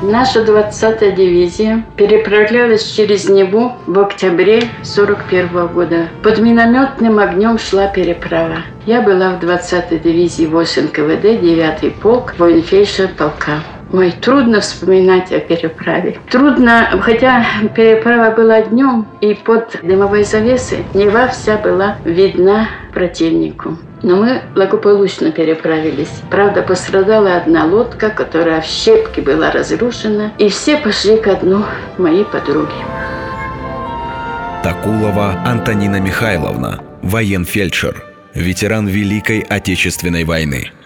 Наша 20-я дивизия переправлялась через Неву в октябре 1941 года. Под минометным огнем шла переправа. Я была в 20-й дивизии ВОС НКВД, 9-й полк, военфельдшер полка. Ой, трудно вспоминать о переправе. Трудно, хотя переправа была днем, и под дымовой завесой Нева вся была видна противнику. Но мы благополучно переправились. Правда, пострадала одна лодка, которая в щепки была разрушена, и все пошли ко дну, мои подруги. Такулова Антонина Михайловна, военфельдшер, ветеран Великой Отечественной войны.